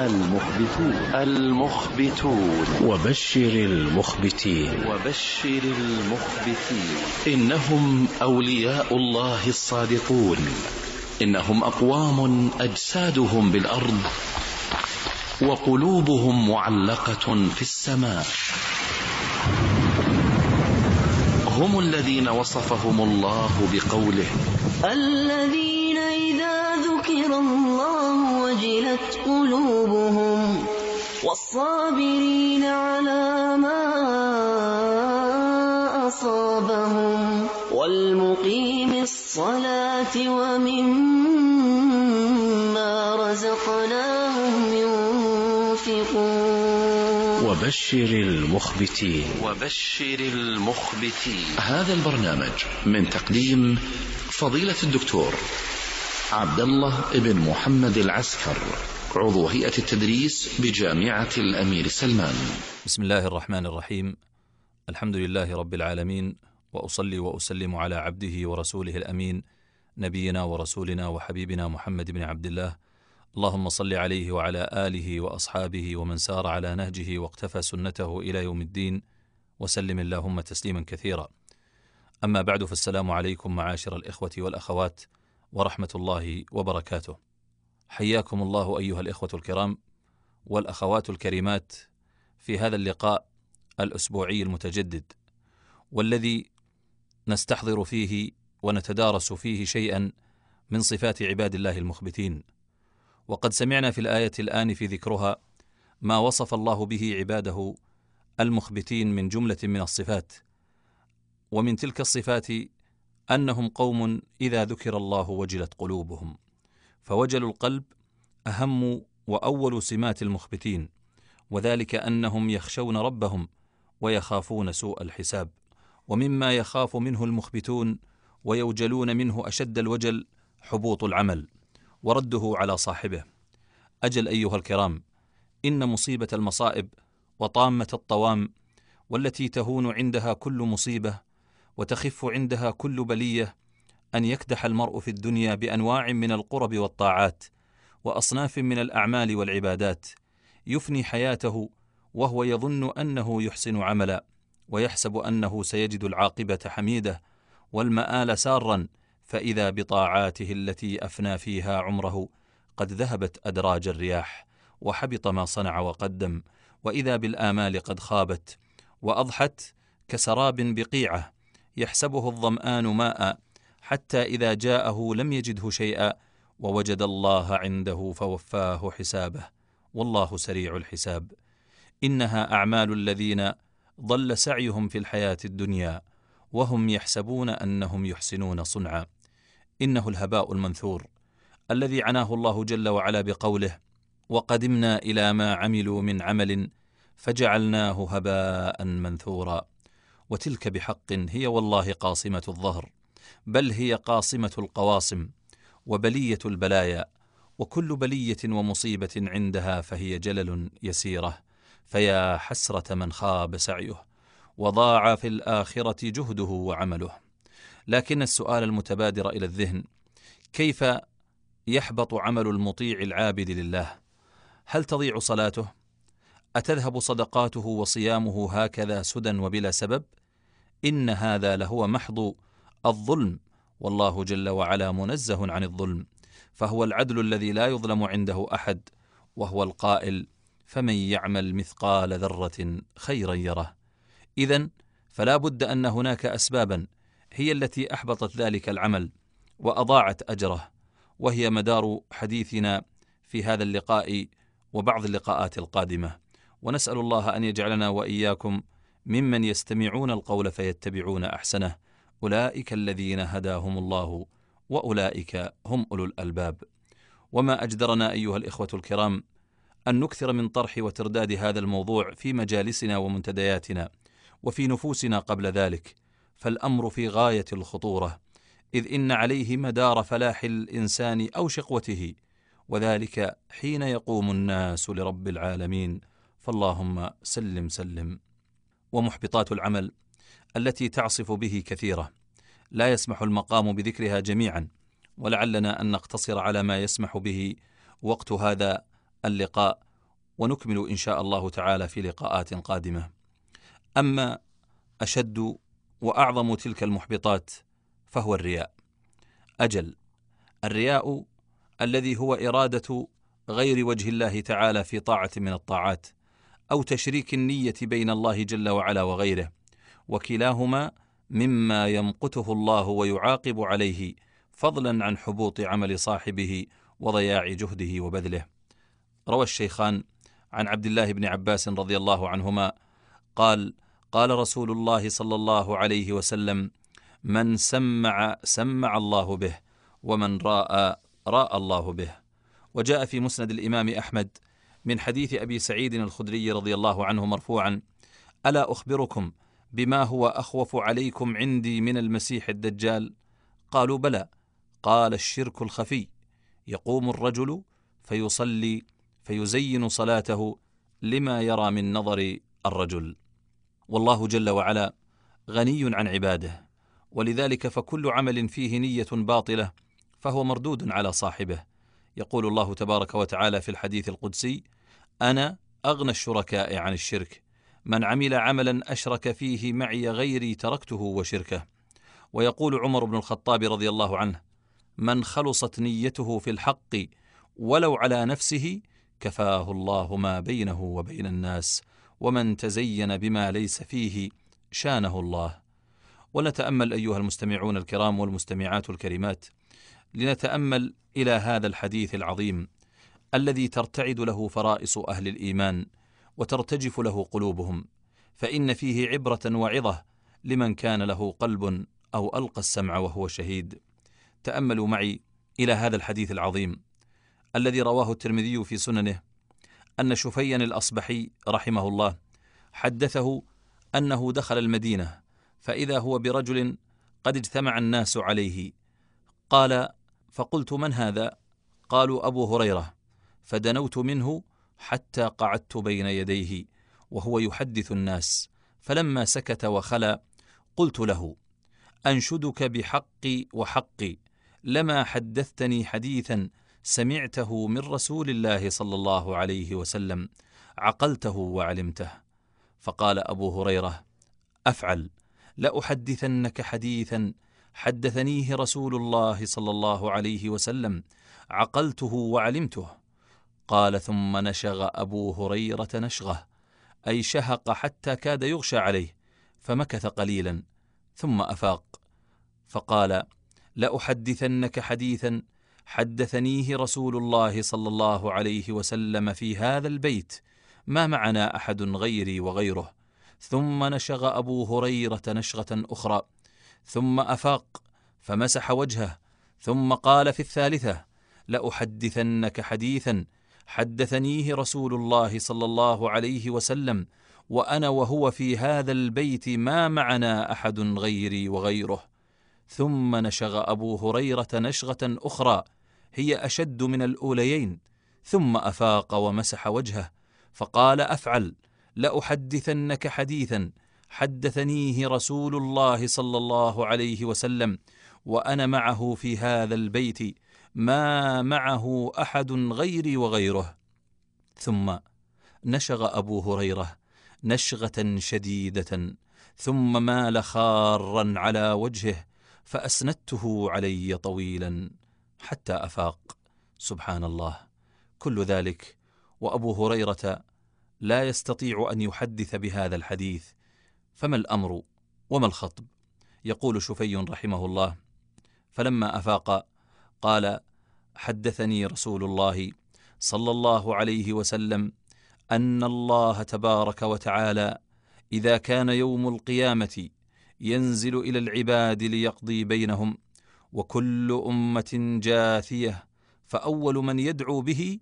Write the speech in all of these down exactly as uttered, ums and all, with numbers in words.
المخبتون المخبتون وبشر المخبتين وبشر المخبتين إنهم أولياء الله الصادقون، إنهم أقوام أجسادهم بالأرض وقلوبهم معلقة في السماء. هم الذين وصفهم الله بقوله: الذين إذا ذكر الله وجلت قلوبهم والصابرين على ما أصابهم والمقيم الصلاة ومما رزقناهم ينفقون. وبشر المخبتين وبشر المخبتين. هذا البرنامج من تقديم فضيلة الدكتور عبد الله بن محمد العسكر، عضو هيئة التدريس بجامعة الأمير سلمان. بسم الله الرحمن الرحيم. الحمد لله رب العالمين، وأصلي وأسلم على عبده ورسوله الأمين نبينا ورسولنا وحبيبنا محمد بن عبد الله. اللهم صل عليه وعلى آله وأصحابه ومن سار على نهجه واقتفى سنته إلى يوم الدين، وسلم اللهم تسليما كثيرا. أما بعد، فالسلام عليكم معاشر الإخوة والأخوات ورحمة الله وبركاته. حياكم الله أيها الإخوة الكرام والأخوات الكريمات في هذا اللقاء الأسبوعي المتجدد، والذي نستحضر فيه ونتدارس فيه شيئا من صفات عباد الله المخبتين. وقد سمعنا في الآية الآن في ذكرها ما وصف الله به عباده المخبتين من جملة من الصفات، ومن تلك الصفات أنهم قوم إذا ذكر الله وجلت قلوبهم، فوجل القلب أهم وأول سمات المخبتين، وذلك أنهم يخشون ربهم ويخافون سوء الحساب. ومما يخاف منه المخبتون ويوجلون منه أشد الوجل حبوط العمل ورده على صاحبه. أجل أيها الكرام، إن مصيبة المصائب وطامة الطوام، والتي تهون عندها كل مصيبة وتخف عندها كل بلية، أن يكدح المرء في الدنيا بأنواع من القرب والطاعات وأصناف من الأعمال والعبادات، يفني حياته وهو يظن أنه يحسن عملا، ويحسب أنه سيجد العاقبة حميدة والمآل سارا، فإذا بطاعاته التي أفنى فيها عمره قد ذهبت أدراج الرياح، وحبط ما صنع وقدم، وإذا بالآمال قد خابت وأضحت كسراب بقيعة يحسبه الظمآن ماء، حتى إذا جاءه لم يجده شيئا ووجد الله عنده فوفاه حسابه، والله سريع الحساب. إنها أعمال الذين ضل سعيهم في الحياة الدنيا وهم يحسبون أنهم يحسنون صنعا. إنه الهباء المنثور الذي عناه الله جل وعلا بقوله: وقدمنا إلى ما عملوا من عمل فجعلناه هباء منثورا. وتلك بحق هي والله قاصمة الظهر، بل هي قاصمة القواصم وبلية البلايا، وكل بلية ومصيبة عندها فهي جلل يسيرة، فيا حسرة من خاب سعيه وضاع في الآخرة جهده وعمله. لكن السؤال المتبادر إلى الذهن: كيف يحبط عمل المطيع العابد لله؟ هل تضيع صلاته؟ أتذهب صدقاته وصيامه هكذا سدى وبلا سبب؟ إن هذا لهو محض الظلم، والله جل وعلا منزه عن الظلم، فهو العدل الذي لا يظلم عنده أحد، وهو القائل: فمن يعمل مثقال ذرة خيرا يره. إذن فلا بد أن هناك أسبابا هي التي أحبطت ذلك العمل وأضاعت أجره، وهي مدار حديثنا في هذا اللقاء وبعض اللقاءات القادمة. ونسأل الله أن يجعلنا وإياكم ممن يستمعون القول فيتبعون أحسنه، أولئك الذين هداهم الله وأولئك هم أولو الألباب. وما أجدرنا أيها الإخوة الكرام أن نكثر من طرح وترداد هذا الموضوع في مجالسنا ومنتدياتنا وفي نفوسنا قبل ذلك، فالأمر في غاية الخطورة، إذ إن عليه مدار فلاح الإنسان أو شقوته، وذلك حين يقوم الناس لرب العالمين، فاللهم سلم سلم. ومحبطات العمل التي تعصف به كثيرة، لا يسمح المقام بذكرها جميعا، ولعلنا أن نقتصر على ما يسمح به وقت هذا اللقاء ونكمل إن شاء الله تعالى في لقاءات قادمة. أما أشد وأعظم تلك المحبطات فهو الرياء. أجل، الرياء الذي هو إرادة غير وجه الله تعالى في طاعة من الطاعات، أو تشريك النية بين الله جل وعلا وغيره، وكلاهما مما يمقته الله ويعاقب عليه، فضلا عن حبوط عمل صاحبه وضياع جهده وبذله. روى الشيخان عن عبد الله بن عباس رضي الله عنهما قال: قال رسول الله صلى الله عليه وسلم: من سمع سمع الله به، ومن راى راى الله به. وجاء في مسند الإمام أحمد من حديث أبي سعيد الخدري رضي الله عنه مرفوعا: ألا أخبركم بما هو أخوف عليكم عندي من المسيح الدجال؟ قالوا: بلى. قال: الشرك الخفي، يقوم الرجل فيصلي فيزين صلاته لما يرى من نظر الرجل. والله جل وعلا غني عن عباده، ولذلك فكل عمل فيه نية باطلة فهو مردود على صاحبه. يقول الله تبارك وتعالى في الحديث القدسي: أنا أغنى الشركاء عن الشرك، من عمل عملا أشرك فيه معي غيري تركته وشركه. ويقول عمر بن الخطاب رضي الله عنه: من خلصت نيته في الحق ولو على نفسه كفاه الله ما بينه وبين الناس، ومن تزين بما ليس فيه شانه الله. ونتأمل أيها المستمعون الكرام والمستمعات الكريمات، لنتأمل إلى هذا الحديث العظيم الذي ترتعد له فرائص أهل الإيمان وترتجف له قلوبهم، فإن فيه عبرة وعظة لمن كان له قلب أو ألقى السمع وهو شهيد. تأملوا معي إلى هذا الحديث العظيم الذي رواه الترمذي في سننه، أن شفيا الأصبحي رحمه الله حدثه أنه دخل المدينة فإذا هو برجل قد اجتمع الناس عليه. قال: فقلت: من هذا؟ قالوا: أبو هريرة. فدنوت منه حتى قعدت بين يديه وهو يحدث الناس، فلما سكت وخلى قلت له: أنشدك بحقي وحقي لما حدثتني حديثا سمعته من رسول الله صلى الله عليه وسلم عقلته وعلمته. فقال أبو هريرة: أفعل، لأحدثنك حديثا حدثنيه رسول الله صلى الله عليه وسلم عقلته وعلمته. قال: ثم نشغ أبو هريرة نشغه، أي شهق حتى كاد يغشى عليه، فمكث قليلا ثم أفاق فقال: لأحدثنك حديثا حدثنيه رسول الله صلى الله عليه وسلم في هذا البيت ما معنا أحد غيري وغيره. ثم نشغ أبو هريرة نشغة أخرى ثم أفاق فمسح وجهه، ثم قال في الثالثة: لأحدثنك حديثا حدثنيه رسول الله صلى الله عليه وسلم وأنا وهو في هذا البيت ما معنا أحد غيري وغيره. ثم نشغ أبو هريرة نشغة أخرى هي أشد من الأوليين، ثم أفاق ومسح وجهه فقال: أفعل، لأحدثنك حديثا حدثنيه رسول الله صلى الله عليه وسلم وأنا معه في هذا البيت ما معه أحد غيري وغيره. ثم نشغ أبو هريرة نشغة شديدة ثم مال خارا على وجهه فأسندته علي طويلا حتى أفاق. سبحان الله، كل ذلك وأبو هريرة لا يستطيع أن يحدث بهذا الحديث، فما الأمر وما الخطب؟ يقول شفي رحمه الله: فلما أفاق قال: حدثني رسول الله صلى الله عليه وسلم أن الله تبارك وتعالى إذا كان يوم القيامة ينزل إلى العباد ليقضي بينهم، وكل أمة جاثية، فأول من يدعو به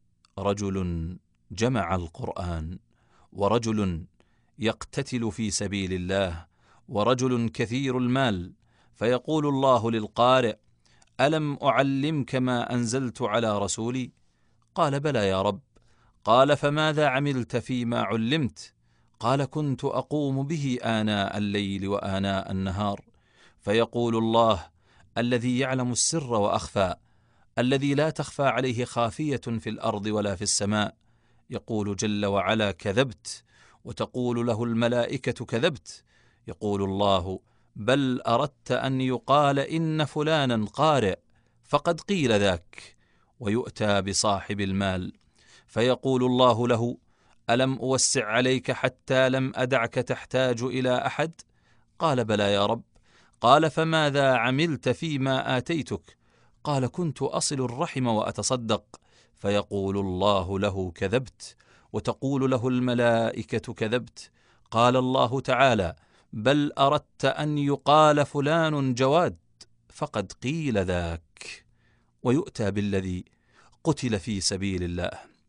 رجل جمع القرآن، ورجل يقتتل في سبيل الله، ورجل كثير المال، فيقول الله للقارئ: ألم أعلمك ما أنزلت على رسولي؟ قال: بلى يا رب. قال: فماذا عملت فيما علمت؟ قال: كنت أقوم به آناء الليل وآناء النهار. فيقول الله الذي يعلم السر وأخفى، الذي لا تخفى عليه خافية في الأرض ولا في السماء، يقول جل وعلا: كذبت. وتقول له الملائكة: كذبت. يقول الله: بل أردت أن يقال إن فلانا قارئ، فقد قيل ذاك. ويؤتى بصاحب المال فيقول الله له: ألم أوسع عليك حتى لم أدعك تحتاج إلى أحد؟ قال: بلى يا رب. قال: فماذا عملت فيما آتيتك؟ قال: كنت أصل الرحم وأتصدق. فيقول الله له: كذبت. وتقول له الملائكة: كذبت. قال الله تعالى: بل أردت أن يقال فلان جواد، فقد قيل ذاك. ويؤتى بالذي قتل في سبيل الله.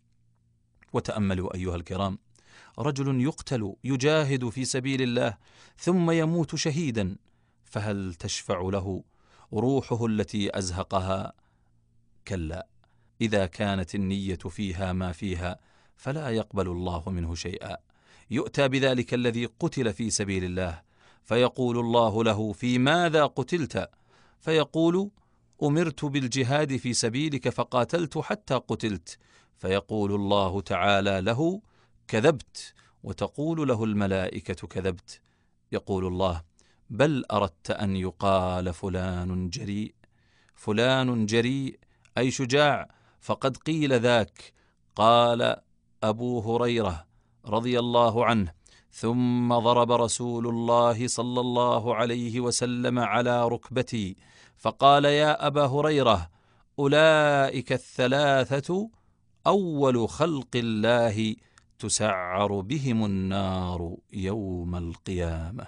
وتأملوا أيها الكرام، رجل يقتل يجاهد في سبيل الله ثم يموت شهيدا، فهل تشفع له روحه التي أزهقها؟ كلا، إذا كانت النية فيها ما فيها فلا يقبل الله منه شيئا. يؤتى بذلك الذي قتل في سبيل الله فيقول الله له: في ماذا قتلت؟ فيقول: أمرت بالجهاد في سبيلك فقاتلت حتى قتلت. فيقول الله تعالى له: كذبت. وتقول له الملائكة: كذبت. يقول الله: بل أردت أن يقال فلان جريء. فلان جريء أي شجاع، فقد قيل ذاك. قال أبو هريرة رضي الله عنه: ثم ضرب رسول الله صلى الله عليه وسلم على ركبتي فقال: يا أبا هريرة، أولئك الثلاثة أول خلق الله تسعر بهم النار يوم القيامة.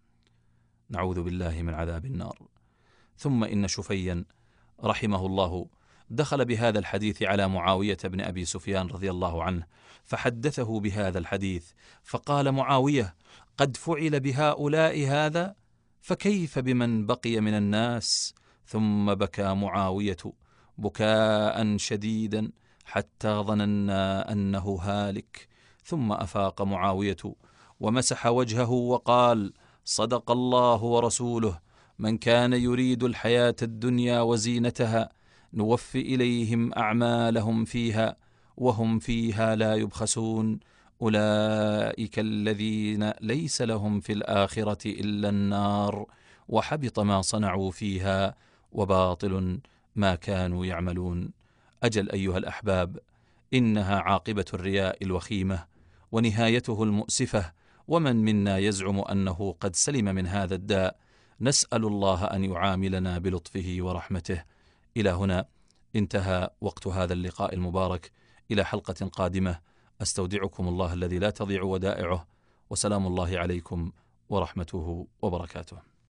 نعوذ بالله من عذاب النار. ثم إن شفيا رحمه الله دخل بهذا الحديث على معاوية بن أبي سفيان رضي الله عنه فحدثه بهذا الحديث، فقال معاوية: قد فعل بهؤلاء هذا، فكيف بمن بقي من الناس؟ ثم بكى معاوية بكاء شديدا حتى ظننا أنه هالك، ثم أفاق معاوية ومسح وجهه وقال: صدق الله ورسوله، من كان يريد الحياة الدنيا وزينتها نوف إليهم أعمالهم فيها وهم فيها لا يبخسون، أولئك الذين ليس لهم في الآخرة إلا النار، وحبط ما صنعوا فيها وباطل ما كانوا يعملون. أجل أيها الأحباب، إنها عاقبة الرياء الوخيمة ونهايته المؤسفة، ومن منا يزعم أنه قد سلم من هذا الداء؟ نسأل الله أن يعاملنا بلطفه ورحمته. إلى هنا انتهى وقت هذا اللقاء المبارك، إلى حلقة قادمة أستودعكم الله الذي لا تضيع ودائعه، وسلام الله عليكم ورحمته وبركاته.